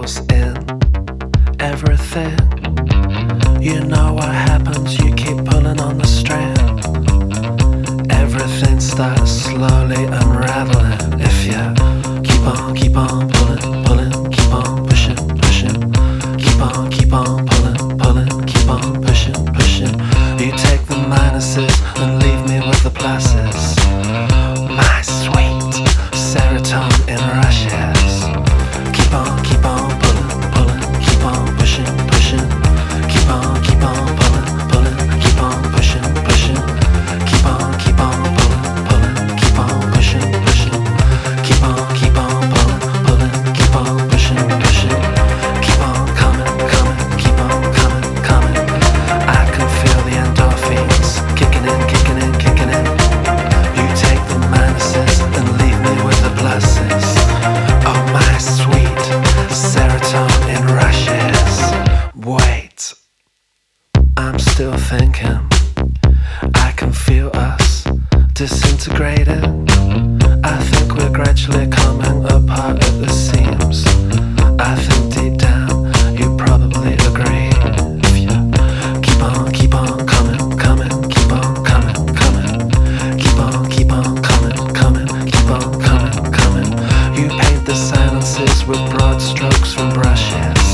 pause in everything. You know what happens, you keep pulling on the string. Everything starts slowly unraveling. If you keep on pulling, pulling, keep on pushing, pushing. Keep on pulling, pulling, keep on pushing, pushing. You take the minuses and leave me with the pluses. My sweet serotonin in rushes. Keep on pulling, pulling, keep on pushing, pushing. Keep on pulling, pulling, keep on pushing, pushing. Keep on pulling, pulling, keep on pushing, pushing. Keep on pulling, pulling, keep on pushing, pushing. Keep on coming, coming, keep on coming, coming. I can feel the endorphins kicking in, kicking in, kicking in. You take the minuses and leave me with the pluses. Oh my sweet serotonin in rushes. Wait, I'm still thinking. I can feel us disintegrating. I think we're gradually coming apart at the seams. I think deep down you probably agree. If you keep on coming, coming, keep on coming, coming. Keep on coming, coming, keep on coming, coming. You paint the silences with broad strokes from brushes.